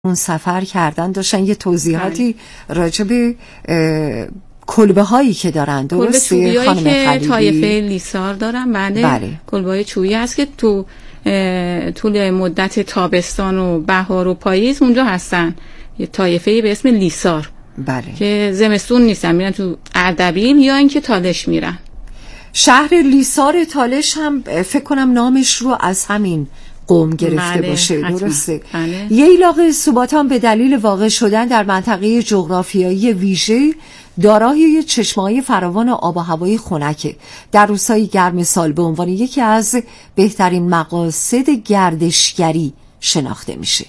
اون سفر کردن داشتن یه توضیحاتی راجع به کلبه هایی که دارن، درسته خانم خلیلی؟ که طایفه لیسار دارن. بله. کلبه های چوبی هست که تو طول مدت تابستان و بهار و پاییز اونجا هستن، یه طایفه به اسم لیسار. بله. که زمستون نیستن، میرن تو اردبیل یا اینکه تالش میرن. شهر لیسار تالش هم فکر کنم نامش رو از همین قوم گرفته باشه، درسته؟ ییلاق سوباتان به دلیل واقع شدن در منطقه جغرافیایی ویژه دارای چشمه‌های فراوان و آب و هوای خنک در روزهای گرم سال به عنوان یکی از بهترین مقاصد گردشگری شناخته میشه.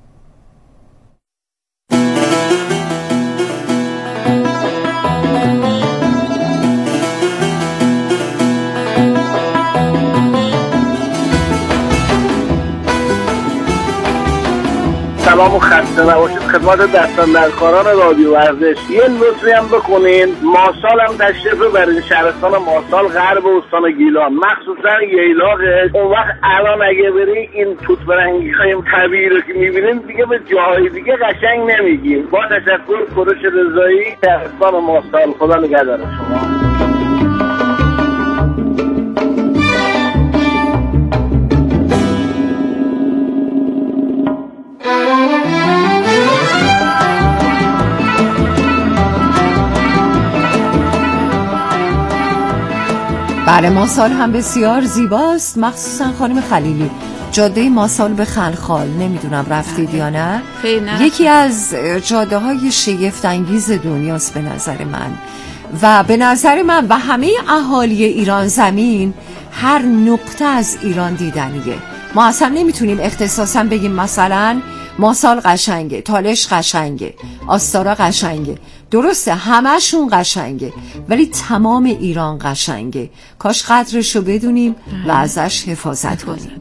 سلام و خسته نباشید خدمت دستاندرکاران رادیو ورزش. یه لطفی هم بکنین، ماسال هم تشریف ببرین شهرستان ماسال غرب استان گیلان، مخصوصا ییلاق. اون وقت الان اگه برین این توت فرنگی های طبیعی رو که میبینین دیگه به جاهای دیگه قشنگ نمیگیم. با تشکر، کوروش رضایی، شهرستان ماسال. خدا نگهدار شما. بله، ماسال هم بسیار زیباست، مخصوصا خانم خلیلی جاده ماسال به خلخال، نمیدونم رفتید یا نه؟ یکی از جاده های شگفت انگیز دنیاست به نظر من و به نظر من و همه اهالی ایران زمین هر نقطه از ایران دیدنیه. ما اصلا نمیتونیم اختصاصا بگیم مثلا ماسال قشنگه، تالش قشنگه، آستارا قشنگه. درسته همه‌شون قشنگه ولی تمام ایران قشنگه. کاش قدرشو بدونیم و ازش حفاظت کنیم.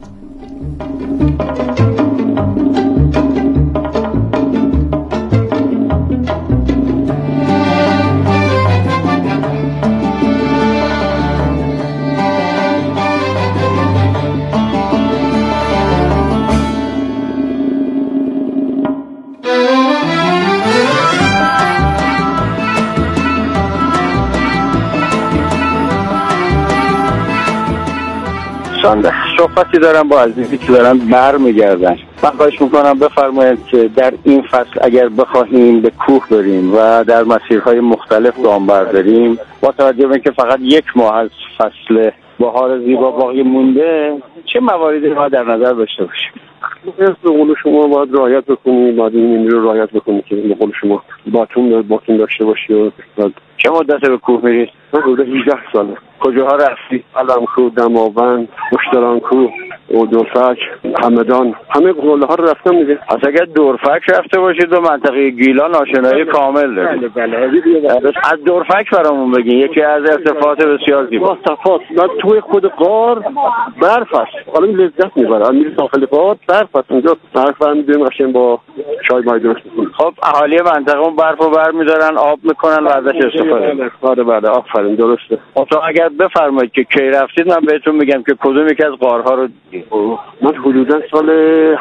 صحبتی دارم با عزیزی که دارن برمیگردن. من خواهش میکنم بفرمایید که در این فصل اگر بخواهیم به کوه بریم و در مسیرهای مختلف گام برداریم، با توجه به اینکه فقط یک ماه از فصل بهار زیبا باقی مونده، چه مواردی ما در نظر داشته باشیم؟ به قول شما باید رعایت بکنیم، باید این رو رعایت بکنیم که به قول شما باتون داشته باشی. و چه مدت به کوه میرید؟ حدود 18 ساله. کجاها رفتی؟ علم‌کوه، دماوند، مشترانکوه، دورفک، همدان، همه قله ها رو رفتم دیگه. پس اگر دورفک رفته باشید و منطقه گیلان آشنایی کامل دارید. بله. از دورفک برامون بگین، یکی از ارتفاعات بسیار زیبا. من توی خود غار برف است. حالا لذت میبرم. میری داخل غار برف است. اونجا برف می‌دیم قشنگ با چای مای درست می‌کنیم. خب اهالی منطقه اون برفو برمی‌دارن، آب می‌کنن و ازش استفاده می‌کنن. بله آفرین، درسته. تو اگر بفرمایید که کی رفتید من بهتون میگم که کدوم یکی از غارها رو دیدید. من حدودا سال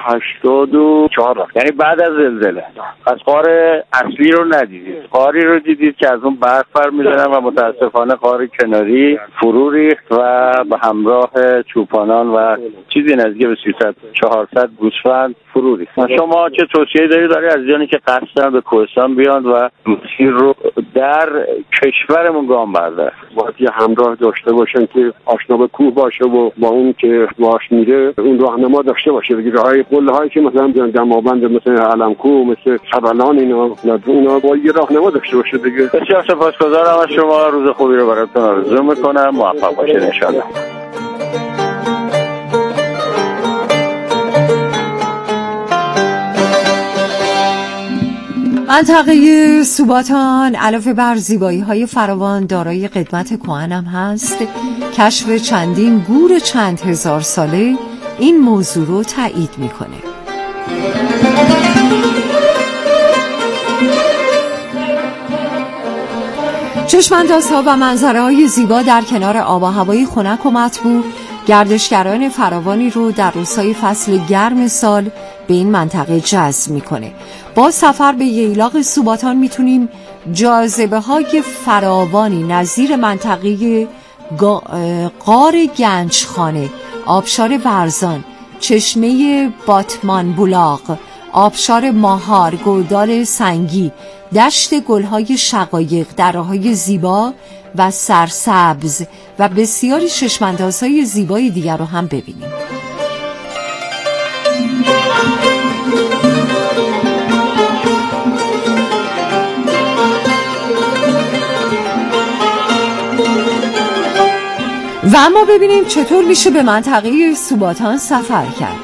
84 رفتم، یعنی بعد از زلزله. پس غار اصلی رو ندیدید، غاری رو دیدید که از اون برف برمی‌دارن و متاسفانه غار کناری فرو ریخت و به همراه چوپانان و چیزی نزدیک به 300-400 گوسفند فرو ریخت. شما چه توصیه‌ای دارید برای عزیزانی که قصد دارن به کوهستان بیان و مسیر رو در کشورمون گام بردارن؟ باید یه همراه داشته باشن که آشنا به کوه باشه و با اون که باش میره اون راهنما داشته باشه. بگید راههای قله‌هایی که مثلا دماوند، مثل علم‌کوه، مثل خبلان، اینا با یه راهنما داشته باشه دیگه. بسیار سپاسگزارم از شما. روز خوبی رو براتون آرزو میکنم. موفق باشید ان شاء الله. منطقه سوباتان علاوه بر زیبایی‌های فراوان دارای قدمت کهن هم هست. کشف چندین گور چند هزار ساله این موضوع رو تایید میکنه. چشم‌اندازها و منظره‌های زیبا در کنار آب و هوای خنک و مطبوع گردشگران فراوانی رو در روزهای فصل گرم سال به این منطقه جذب میکنه. با سفر به ییلاق سوباتان میتونیم جاذبه های فراوانی نظیر منطقه غار گنجخانه، آبشار ورزان، چشمه باتمان بولاق، آبشار ماهار، گودال سنگی، دشت گلهای شقایق، دره‌های زیبا و سرسبز و بسیاری چشم‌اندازهای زیبای دیگر رو هم ببینیم. و اما ببینیم چطور میشه به منطقه سوباتان سفر کرد.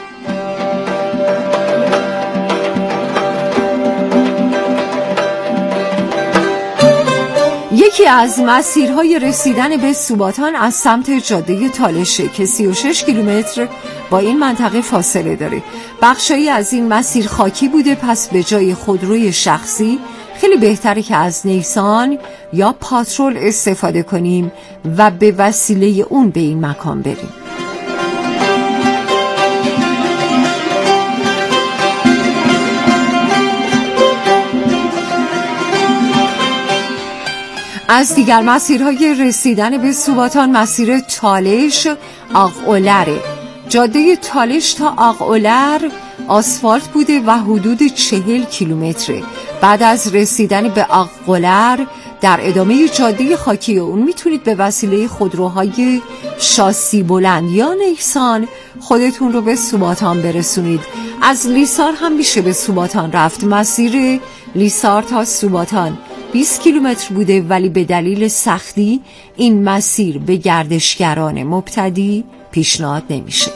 یکی از مسیرهای رسیدن به سوباتان از سمت جاده تالشه که 36 کیلومتر با این منطقه فاصله داره. بخشایی از این مسیر خاکی بوده، پس به جای خودروی شخصی خیلی بهتره که از نیسان یا پاترول استفاده کنیم و به وسیله اون به این مکان بریم. از دیگر مسیرهای رسیدن به سوباتان مسیر تالش آق‌اولره. جاده تالش تا آق‌اولر آسفالت بوده و حدود 40 کیلومتره. بعد از رسیدن به آق‌اولر در ادامه جاده خاکی اون میتونید به وسیله خودروهای شاسی بلند یا نیسان خودتون رو به سوباتان برسونید. از لیسار هم میشه به سوباتان رفت. مسیر لیسار تا سوباتان 20 کیلومتر بوده، ولی به دلیل سختی این مسیر به گردشگران مبتدی پیشنهاد نمیشه.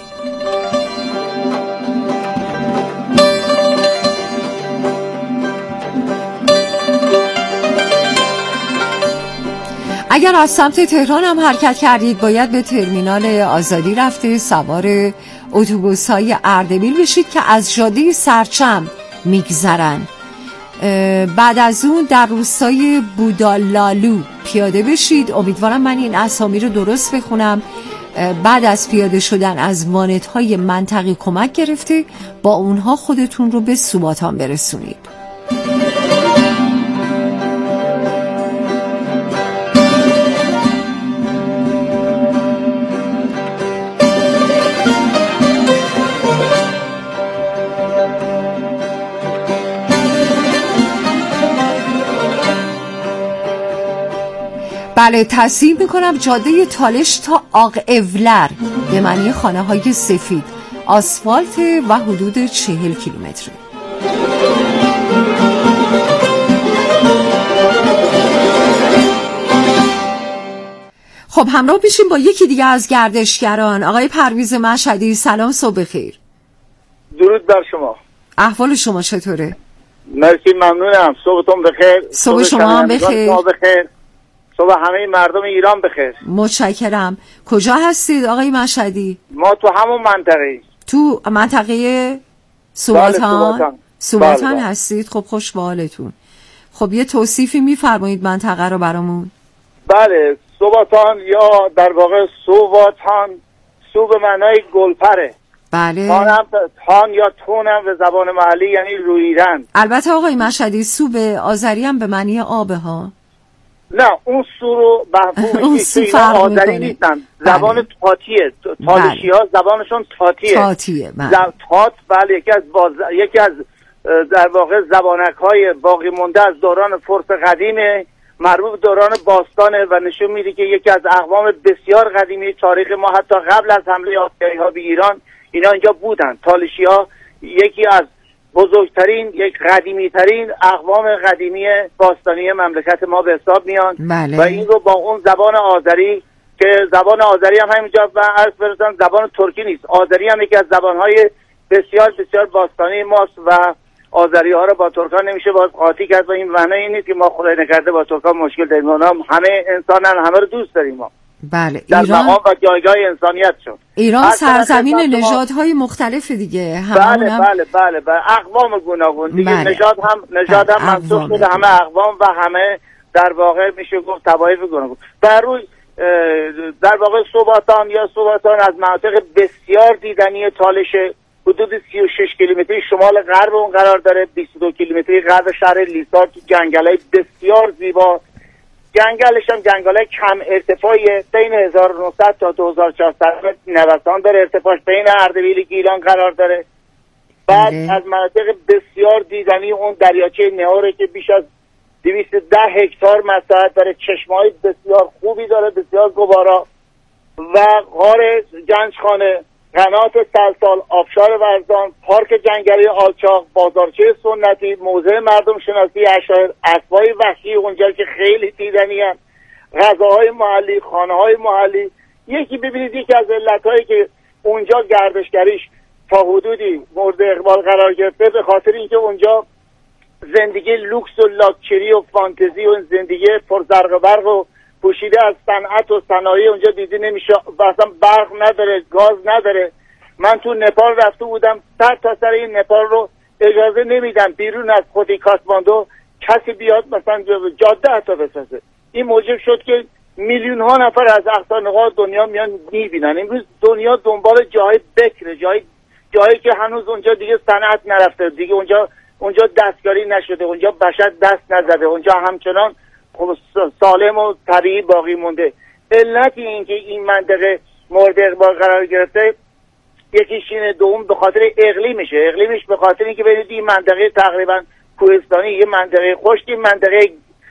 اگر از سمت تهران هم حرکت کردید باید به ترمینال آزادی رفته سوار اتوبوس‌های اردبیل بشید که از جاده سرچم میگذرن. بعد از اون در روستای بودالالو پیاده بشید. امیدوارم من این اسامی رو درست بخونم. بعد از پیاده شدن از وانت‌های منطقی کمک گرفته با اونها خودتون رو به سوباتان برسونید. بله، تصحیح میکنم جاده تالش تا آق‌اولر به معنی خانه های سفید، آسفالت و حدود 40 کیلومتر. خب همراه میشیم با یکی دیگه از گردشگران، آقای پرویز مشهدی. سلام، صبح خیر. درود بر شما. احوال شما چطوره؟ مرسی، ممنونم. صبحتون بخیر. صبح شما هم بخیر. صبح همه مردم ایران بخیر. متشکرم. کجا هستید آقای مشهدی؟ ما تو همون منطقه. تو منطقه سوباتان؟ سوباتان بله. هستید؟ خب خوش به حالتون. خب یه توصیفی میفرمایید منطقه رو برامون؟ بله، سوباتان یا در واقع سوباتان، سو به معنای گلپره. بله. تان یا تونم به زبان محلی یعنی رویدن. البته آقای مشهدی سو به آذری هم به معنی آبه ها. نه، اون سو رو به آذری نیستن، زبان تاتیه. تالشی ها زبانشون تاتیه. تات، بله، یکی از در واقع زبانک های باقی مونده از دوران فرس قدیمه، مربوط به دوران باستانه و نشون میده که یکی از اقوام بسیار قدیمی تاریخ ما، حتی قبل از حمله آسیایی ها به ایران اینا اینجا بودن. تالشی ها یکی از بزرگترین، یک قدیمی ترین اقوام قدیمی باستانی مملکت ما به حساب میان. بله. و این رو با اون زبان آذری که زبان آذری هم همینجا و عرض برسان زبان ترکی نیست، آذری هم یکی از زبانهای بسیار بسیار باستانی ماست و آذری ها رو با ترکان نمیشه باز قاطی کرد و این معنی این نیست که ما خدای نکرده با ترکان مشکل داریم. همه انسانن، همه رو دوست داریم ما. بله، در مقام و جایگاه انسانیت شد. ایران سرزمین نژادهای مختلف دیگه. بله بله بله بله، اقوام گوناگون دیگه. بله. نژاد هم منسوخ شده، همه اقوام و همه در واقع میشه گفت طوایف گوناگون. در واقع سوباتان یا سوباتان از مناطق بسیار دیدنی تالش حدود 36 کیلومتری شمال غرب اون قرار داره، 22 کیلومتری غرب شهر لیسار تو جنگل‌های بسیار زیبا. جنگلش هم جنگل‌های کم ارتفاعی بین 1900 تا 2400 نوسان داره، ارتفاعش بین اردبیل گیلان قرار داره. بعد از مناطق بسیار دیدنی اون دریاچه نهاره که بیش از 210 هکتار مساحت داره، چشمه‌های بسیار خوبی داره، بسیار گوارا، و غار گنجخانه، قنات سلسال، آبشار ورزان، پارک جنگلی آلچاق، بازارچه سنتی، موزه مردم شناسی عشایر، اسبای وحشی اونجا که خیلی دیدنی هست، غذاهای محلی، خانه‌های محلی. یکی ببینید یکی از علتهایی که اونجا گردشگریش تا حدودی مورد اقبال قرار گرفته به خاطر اینکه اونجا زندگی لوکس و لاکچری و فانتزی و زندگی پرزرق و برق و پوشیده از صنعت و صنایع اونجا دیده نمیشه و اصلا برق نداره، گاز نداره. من تو نپال رفته بودم، سر تا سر این نپال رو اجازه نمیدن بیرون از خودی کاتماندو کسی بیاد مثلا جاده حتی بسازه. این موجب شد که میلیون ها نفر از اقصا نقاط دنیا میان میبینن. امروز دنیا دنبال جای بکره، جایی که هنوز اونجا دیگه صنعت نرفته، دیگه اونجا دستکاری نشده، اونجا بشر دست نزده، اونجا همچنان سالم و طبیعی باقی مونده. علتی این که این منطقه مورد اقبال قرار گرفته یکیش اینه، دوم به خاطر اقلیمش به خاطر اینکه ببینید این منطقه تقریبا کوهستانی، یه منطقه خشکی، منطقه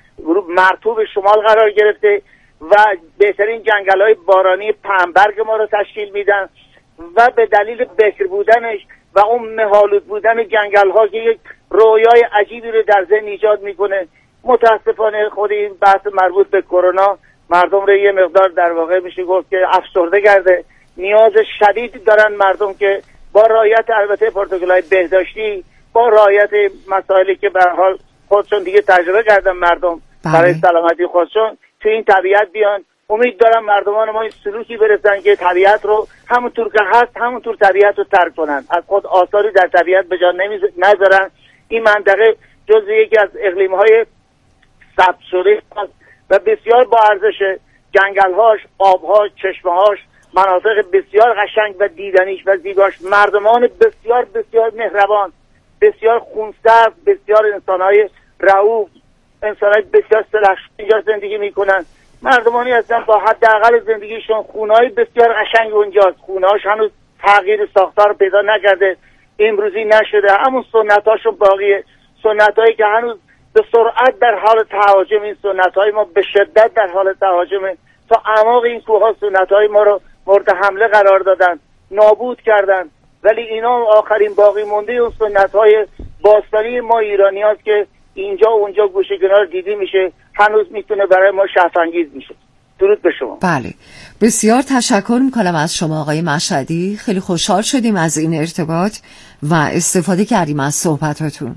مرطوب شمال قرار گرفته و بهترین جنگل‌های بارانی پنبرگ ما رو تشکیل میدن و به دلیل بکر بودنش و اون مه‌آلود بودن جنگل‌ها که یک رویای عجیبی رو در ذهن ایجاد میکنه. متاسفانه خود این بحث مربوط به کرونا مردم رو یه مقدار در واقع میشه گفت که افسرده کرده. نیاز شدید دارن مردم که با رعایت البته پروتکل‌های بهداشتی، با رعایت مسائلی که به هر حال خودشون دیگه تجربه کردن مردم برای سلامتی خودشون تو این طبیعت بیان. امید دارم مردمان ما این سلوکی برسن که طبیعت رو همونطور که هست همونطور طبیعت رو ترک کنن، از خود آثاری در طبیعت به جا نذارن. این منطقه جزو یکی از اقلیم‌های ثبت شده و بسیار با ارزش، جنگل‌هاش، آب‌هاش، چشمه‌هاش، مناطق بسیار قشنگ و دیدنیش و زیباش، مردمان بسیار بسیار مهربان، بسیار خونسرد، بسیار انسان‌های رؤوف، انسان‌های بسیار سلحشور اینجا زندگی میکنن. مردمانی هستن با حداقل زندگیشون، خونه‌های بسیار قشنگ اونجاست، خونه‌هاش هنوز تغییر ساختار پیدا نکرده، امروزی نشده، همون سنت‌هاشون باقیه، سنت‌هایی که هنوز به سرعت در حال تهاجم. این سنت‌های ما به شدت در حال تهاجمه. تا اعماق این کوه‌ها سنت‌های ما رو مورد حمله قرار دادن، نابود کردن، ولی اینا آخرین باقی مونده اون سنت‌های باستانی ما ایرانی هست که اینجا و اونجا گوشه کنار دیدی میشه، هنوز میتونه برای ما شگفت‌انگیز میشه. درود به شما. بله، بسیار تشکر میکنم از شما آقای مشهدی، خیلی خوشحال شدیم از این ارتباط و استفاده کردیم از صحبتاتون.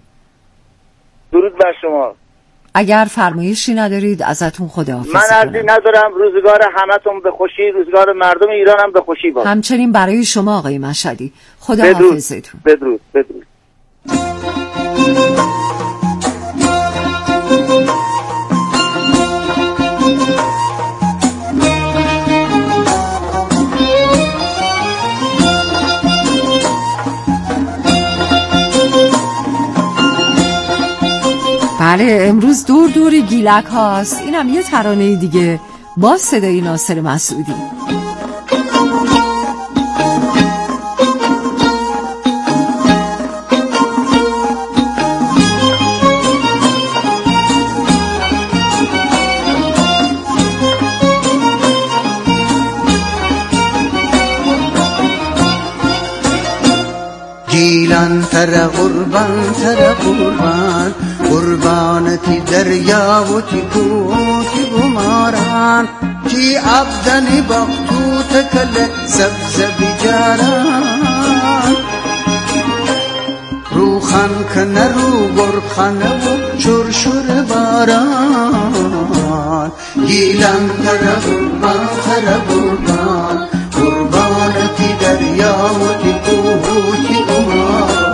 درود بر شما. اگر فرمایشی ندارید ازتون خداحافظی من عرضی ندارم. روزگار همتون به خوشی، روزگار مردم ایران هم به خوشی باشه. همچنین برای شما آقای مشهدی. خداحافظتون. بدرود. بله، امروز دور دور گیلک هاست. اینم یه ترانه دیگه با صدای ناصر مسعودی. گیلان تر قربان قربانتی دریا و تی کوتی بماران کی عبدنی بختوت کل سبز بیجاران روخان کن رو گرخان و شرشور باران گیلان تر قربان قربانتی دریا و تی کوتی بماران.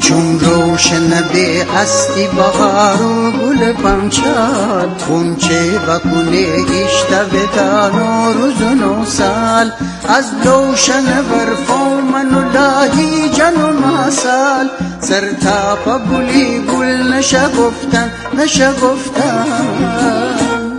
چون روشن به هستی بهار و گل پنچال خونچه و گونه ایشته بدان و روز و نو سال از روشن برفا من و لاهی جن و مسال سر تاپ بولی گل نشه گفتن نشه گفتن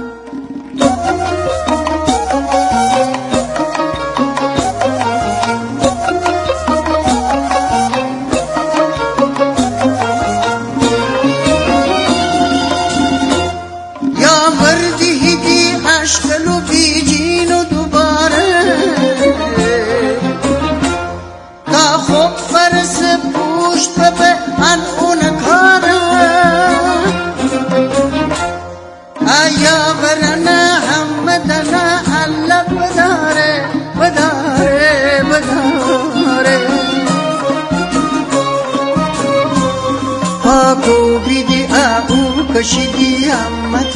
کشیدی همت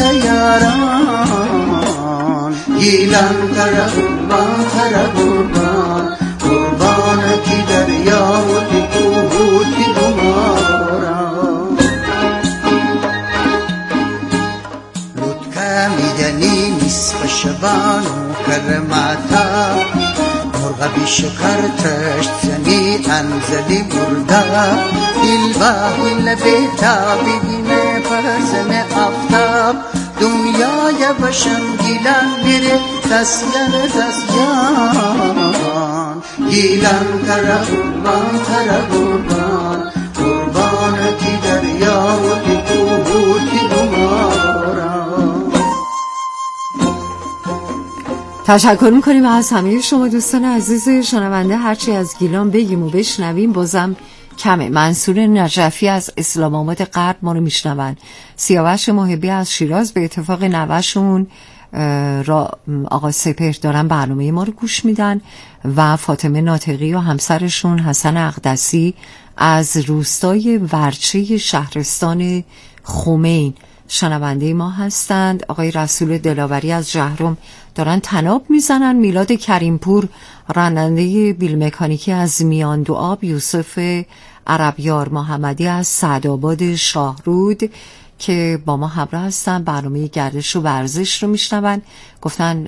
یاران گیلان تر قربان قربان کی دریا و کی کوه کی دماران لطکه میدنی نصف شبان و کرماتا مرغ بی شکر تشت زنی انزلی برده دل با دل بیتا ببینه فرزن آفتاب دنیای بشم گیلان بره دستیان گیلان تر قربان قربان کی دریا و کی کوه کی دماران. تشکر میکنیم از همه شما دوستان عزیز شنونده. هرچی از گیلان بگیم و بشنویم بازم کمه. منصور نجفی از اسلام آباد غرب ما رو میشنون، سیاوش محبی از شیراز به اتفاق نوه‌شون آقا سپهر دارن برنامه ما رو گوش میدن و فاطمه ناطقی و همسرشون حسن اقدسی از روستای ورچه شهرستان خمین شنونده ما هستند. آقای رسول دلاوری از جهرم دارن تناب میزنن. میلاد کریمپور راننده بیل مکانیکی از میان دو آب. یوسف عربیار محمدی از سعدآباد شاهرود که با ما همراه هستن برنامه گردش و ورزش رو میشنون. گفتن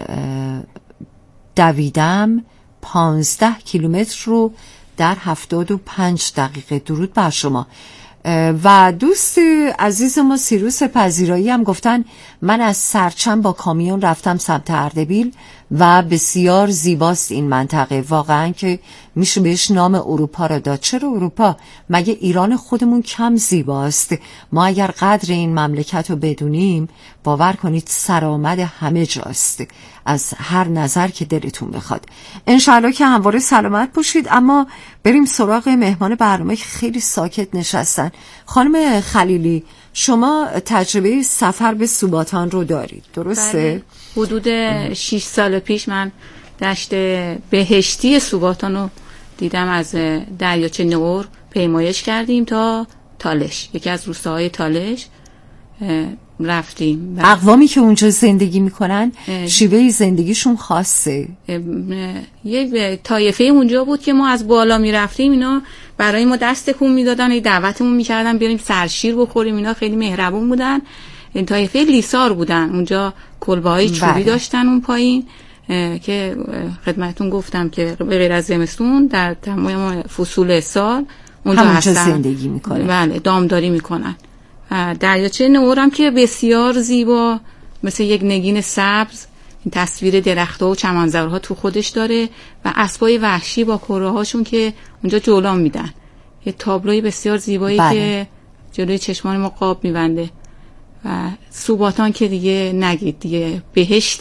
دویدم 15 کیلومتر رو در 75 دقیقه. درود بر شما. و دوست عزیز ما سیروس پذیرایی هم گفتن من از سرچم با کامیون رفتم سمت اردبیل و بسیار زیباست این منطقه. واقعا که میشه بهش نام اروپا را داد. چرا اروپا؟ مگه ایران خودمون کم زیباست؟ ما اگر قدر این مملکت رو بدونیم باور کنید سرآمد همه جاست از هر نظر که دلتون بخواد. انشالله که همواره سلامت باشید. اما بریم سراغ مهمان برنامه که خیلی ساکت نشستن. خانم خلیلی شما تجربه سفر به سوباتان رو دارید درسته؟ بله. حدود 6 سال پیش من دشت بهشتی سوباتان رو دیدم. از دریاچه نور پیمایش کردیم تا تالش، یکی از روستاهای تالش رفتیم. اقوامی که اونجا زندگی میکنن شیوه زندگیشون خاصه. یک طایفه اونجا بود که ما از بالا میرفتیم اینا برای ما دست تکون میدادن، دعوتمون میکردن بریم سرشیر بخوریم. اینا خیلی مهربون بودن. این طایفه لیسار بودن. اونجا کلبه‌های چوبی داشتن اون پایین که خدمتتون گفتم که به غیر از زمستون در تمام فصول سال اونجا هستن، زندگی میکنن. بله، دامداری میکنن. دریاچه نورم که بسیار زیبا مثل یک نگین سبز، این تصویر درخت‌ها و چمنزارها تو خودش داره و اسبای وحشی با کره‌هاشون که اونجا جولان میدن. یه تابلوی بسیار زیبایی که جلوی چشمان ما قاب میبنده. و سوباتان که دیگه نگید، دیگه بهشت.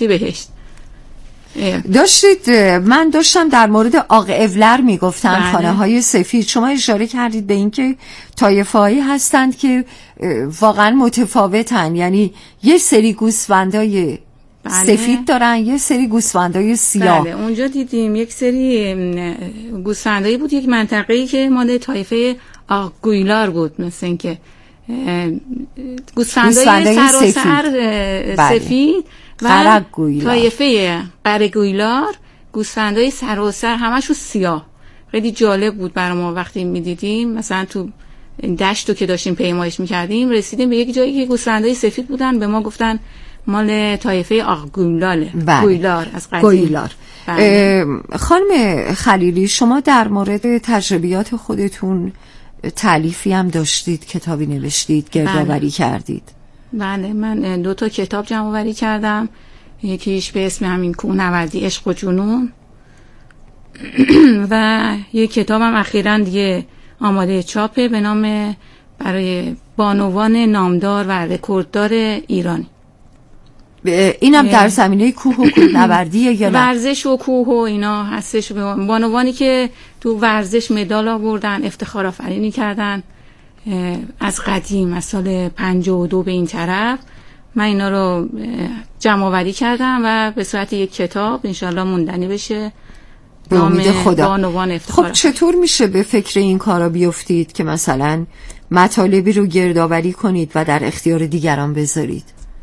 من داشتم در مورد آق اولر میگفتم. خانه های سفید. شما اشاره کردید به اینکه طایفه هایی هستند که واقعا متفاوتن، یعنی یه سری گوسفندای سفید دارن، یه سری گوسفندای سیاه. بله، اونجا دیدیم یک سری گوسفندایی بود، یک منطقه‌ای که مال طایفه آق گویلار بود، مثل اینکه گوسفندای سراسر سفید و طایفه قرگویلار گوسفندای سراسر همشون سیاه. خیلی جالب بود برای ما وقتی میدیدیم. مثلا تو دشتو که داشتیم پیمایش میکردیم رسیدیم به یک جایی که گوسفندای سفید بودن، به ما گفتن مال طایفه آق گویلاله. گویلار از قدیم. گویلار. خانم خلیلی، شما در مورد تجربیات خودتون تالیفی هم داشتید، کتابی نوشتید، گردآوری کردید. بله، من 2 تا کتاب جمع آوری کردم. یکیش به اسم همین کوهنوردی عشق و جنون و یک کتابم اخیراً دیگه آماده چاپه به نام برای بانوان نامدار و رکورددار ایرانی. اینم در زمینه کوه و کوهنوردیه یا نه؟ ورزش و کوه و اینا هستش. بانوانی که تو ورزش مدال آوردن، افتخار آفرینی کردن از قدیم، از سال 52 به این طرف. من اینا رو جمع آوری کردم و به صورت یک کتاب انشالله موندنی بشه به امید خدا. بانوان افتخار. خب چطور میشه به فکر این کارا بیفتید که مثلا مطالبی رو گردآوری کنید و در اختیار دیگران بذارید؟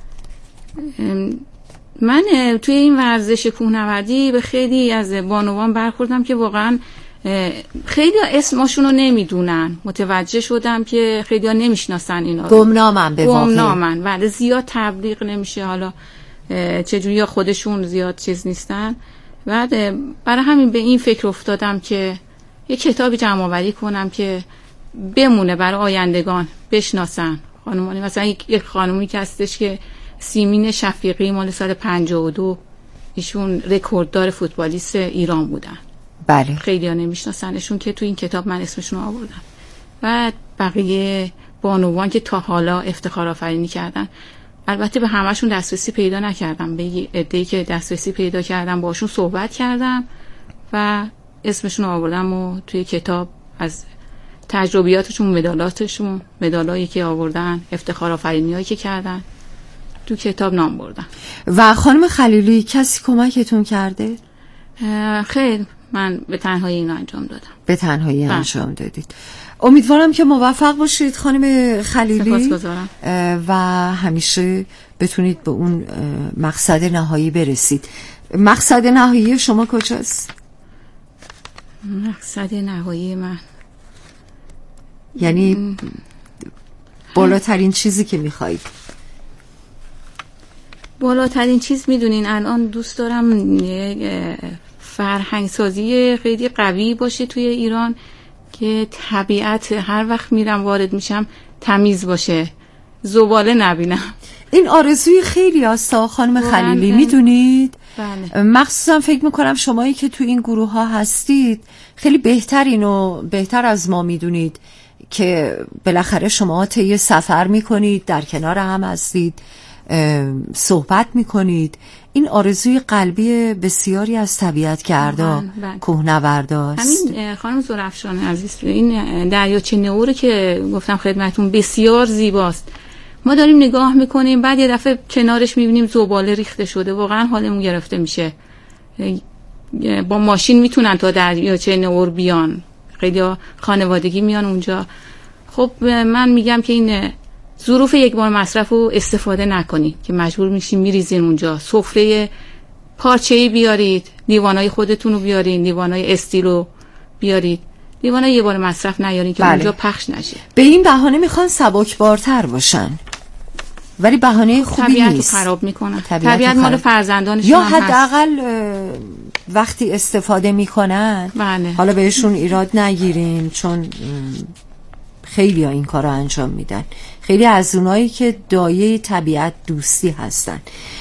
من توی این ورزش کوهنوردی به خیلی از بانوان برخوردم که واقعا خیلی اسمشون رو نمیدونن. متوجه شدم که خیلی ها نمیشناسن اینا رو. گمنامن به واقع. گمنامن، ولی زیاد تبلیغ نمیشه. حالا چجوری یا خودشون زیاد چیز نیستن. بعد برای همین به این فکر افتادم که یه کتابی جمع آوری کنم که بمونه برای آیندگان بشناسن. خانمانی مثلا یک خانومی که هستش که سیمین شفیقی مال سال 52، ایشون رکورددار فوتبالیست ایران بودن. بله. خیلی ها نمیشناسنشون که تو این کتاب من اسمشون رو آوردم. و بقیه بانوان که تا حالا افتخار آفرینی کردن، البته به همشون دسترسی پیدا نکردم، به عده‌ای که دسترسی پیدا کردم باشون صحبت کردم و اسمشون رو آوردم و توی کتاب از تجربیاتشون، مدالاتشون، مدالایی که آوردن، افتخار آفرینی‌هایی که کردن تو کتاب نام بردم. و خانم خلیلی کسی کمکتون کرده؟ خیر، من به تنهایی اینو انجام دادم. به تنهایی انجام دادید. امیدوارم که موفق باشید خانم خلیلی. سپاسگزارم. و همیشه بتونید به اون مقصد نهایی برسید. مقصد نهایی شما کجاست؟ مقصد نهایی من یعنی بالاترین چیزی که میخواید؟ بالاترین چیز میدونین الان دوست دارم فرهنگ سازی خیلی قوی باشه توی ایران که طبیعت هر وقت میرم وارد میشم تمیز باشه، زباله نبینم. این آرزوی خیلی هستا خانم خلیلی، میدونید؟ بله. مخصوصا فکر میکنم شمایی که تو این گروه ها هستید خیلی بهتر از ما میدونید که بالاخره شما طی سفر میکنید، در کنار هم هستید، صحبت میکنید. این آرزوی قلبی بسیاری از طبیعتگردا، کوهنورداست. همین خانم زرافشان عزیز، این دریاچه نئور که گفتم خدمتون بسیار زیباست. ما داریم نگاه میکنیم، بعد یه دفعه کنارش میبینیم زباله ریخته شده، واقعا حالمون گرفته میشه. با ماشین میتونن تا دریاچه نئور بیان، خیلی خانوادگی میان اونجا. خب من میگم که این ظروف یک بار مصرف رو استفاده نکنید که مجبور میشین میریزین اونجا. سفره پارچه‌ای بیارید، لیوانای خودتون رو بیارید، لیوانای استیل رو بیارید، لیوانای یه بار مصرف نیارین که اونجا پخش نشه. به این بهانه میخوان سبکبارتر باشن، ولی بهانه خوبی طبیعت نیست. طبیعت رو خراب میکنن. طبیعت مال فرزندانشون یا حداقل وقتی استفاده میکنن بله. حالا بهشون ایراد نگیریم، چون خیلی ها این کار رو انجام میدن. خیلی از اونایی که دایه طبیعت دوستی هستن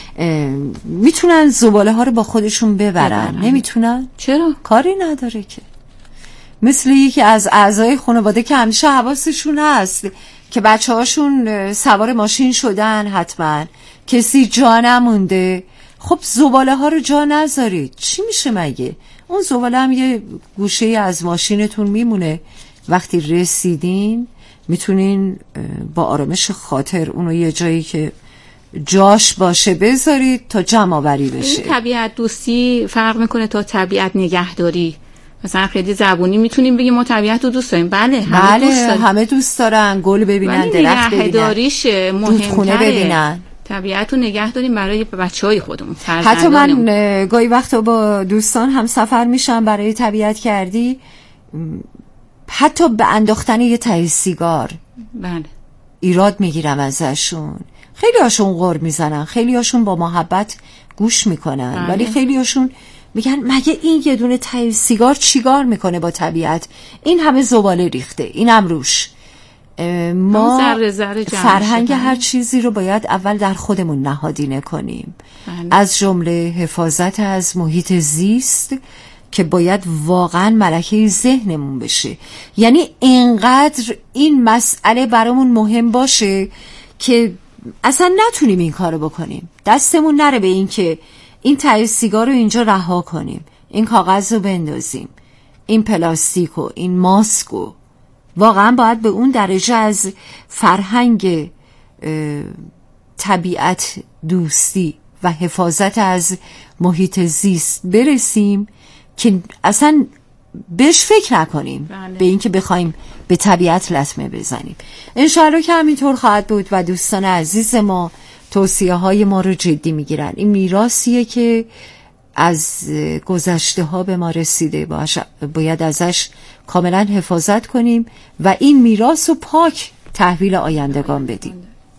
میتونن زباله ها رو با خودشون ببرن. نمیتونن؟ چرا؟ کاری نداره که. مثل یکی از اعضای خانواده که همیشه حواسشون هست که بچه هاشون سوار ماشین شدن، حتما کسی جا نمونده، خب زباله ها رو جا نذارید. چی میشه مگه؟ اون زباله هم یه گوشه از ماشینتون میمونه، وقتی رسیدین میتونین با آرامش خاطر اونو یه جایی که جاش باشه بذارید تا جمع آوری بشه. این طبیعت دوستی فرق میکنه تا طبیعت نگهداری. مثلا خیلی زبونی میتونیم بگیم ما طبیعت رو دوست داریم. بله همه دوست دارن گل ببینن، درخت ببینن، رودخونه ببینن. طبیعت رو نگه داریم برای بچهای خودمون. حتی من گاهی وقتا با دوستان هم سفر میشم برای طبیعت گردی، حتی به انداختن یه ته سیگار بله ایراد میگیرم ازشون. خیلی هاشون غر میزنن، خیلی هاشون با محبت گوش میکنن، ولی خیلی هاشون میگن مگه این یه دونه ته سیگار چیکار میکنه با طبیعت؟ این همه زباله ریخته، اینم روش. ما فرهنگ هر چیزی رو باید اول در خودمون نهادینه کنیم. از جمله حفاظت از محیط زیست که باید واقعا ملکه ذهنمون بشه. یعنی اینقدر این مسئله برامون مهم باشه که اصلا نتونیم این کارو بکنیم، دستمون نره به این که این ته سیگار رو اینجا رها کنیم، این کاغذ رو بندازیم، این پلاستیکو، این ماسکو. واقعا باید به اون درجه از فرهنگ طبیعت دوستی و حفاظت از محیط زیست برسیم که اصلا بهش فکر نکنیم. به این که بخوایم به طبیعت لطمه بزنیم. انشاءالله که همینطور خواهد بود و دوستان عزیز ما توصیه های ما رو جدی میگیرن. این میراثیه که از گذشته ها به ما رسیده، باید ازش کاملا حفاظت کنیم و این میراث رو پاک تحویل آیندگان بدیم.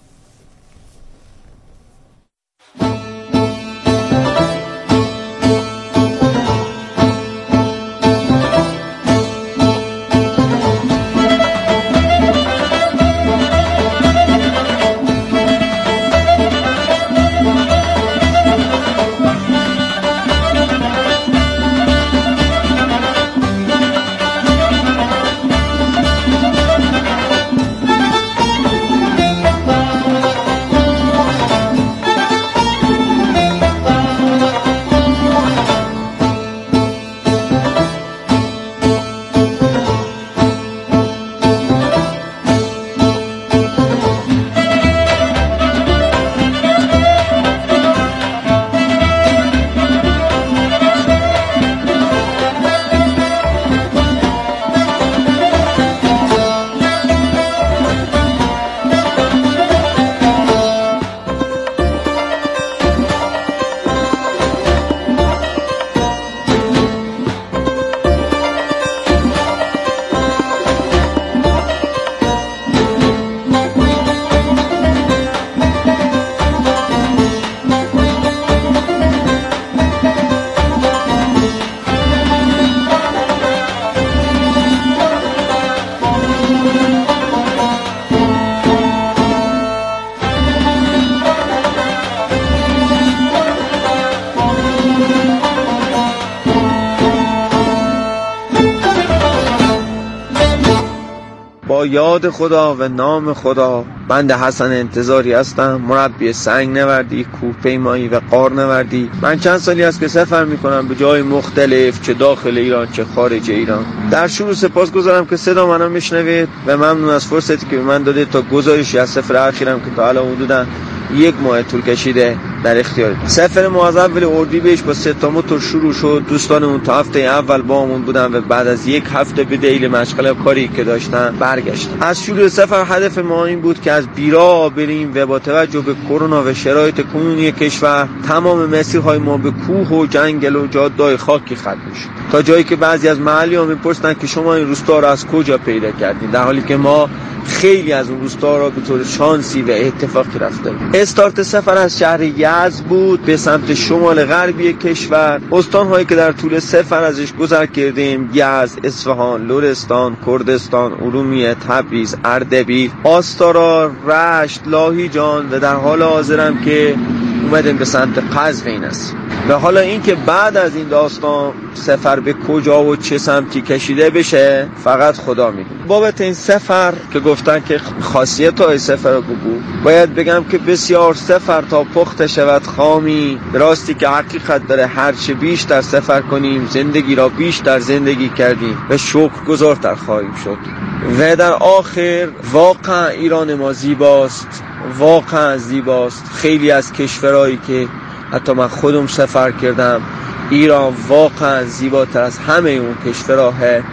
با یاد خدا و نام خدا. بنده حسن انتظاری هستم، مربی سنگ نوردی، کوهپیمایی و غار نوردی. من چند سالی است که سفر میکنم به جای مختلف، چه داخل ایران چه خارج ایران. در شروع سپاسگزارم که صدا منو میشنوید و ممنون از فرصتی که به من داده تا گزارشی از سفر اخیرم که تا الان حدوداً 1 ماه طول کشیده در اختیار. سفر ما از اول اردیبهشت با 3 تا موتور شروع شد. دوستانمون تا هفته اول با همون بودن و بعد از 1 هفته به دلیل مشغله کاری که داشتن برگشتن. از شروع سفر هدف ما این بود که از بیراه بریم و با توجه به کرونا و شرایط کنونی کشور تمام مسیرهای ما به کوه و جنگل و جاده‌های خاکی ختم شد، تا جایی که بعضی از محلی‌ها میپرسیدن که شما این روستا رو از کجا پیدا کردین، در حالی که ما خیلی از اون روستا را به طور شانسی و اتفاقی رفتیم. استارت سفر از شهر یزد بود به سمت شمال غربی کشور. استان‌هایی که در طول سفر ازش گذر کردیم: یزد، اصفهان، لرستان، کردستان، ارومیه، تبریز، اردبیل، آستارا، رشت، لاهیجان و در حال حاضرم که اومدیم به سمت قزوین است. و حالا این که بعد از این داستان سفر به کجا و چه سمتی کشیده بشه فقط خدا میدونه. بابت این سفر که گفتن که خاصیت‌های سفر رو بگو، باید بگم که بسیار سفر تا پخته شود خامی. راستی که حقیقت داره، هرچه بیشتر سفر کنیم زندگی را بیشتر زندگی کردیم و شکرگزارتر خواهیم شد. و در آخر واقعا ایران ما زیباست، واقعا زیباست. خیلی از کشورهایی که حتی من خودم سفر کردم، ایران واقعا زیباتر از همه اون کشورها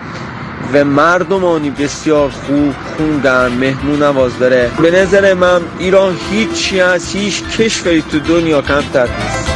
و مردمانی بسیار خوب، خوندن، مهمون نواز داره. به نظر من ایران هیچی از هیچ کشوری تو دنیا کمتر نیست.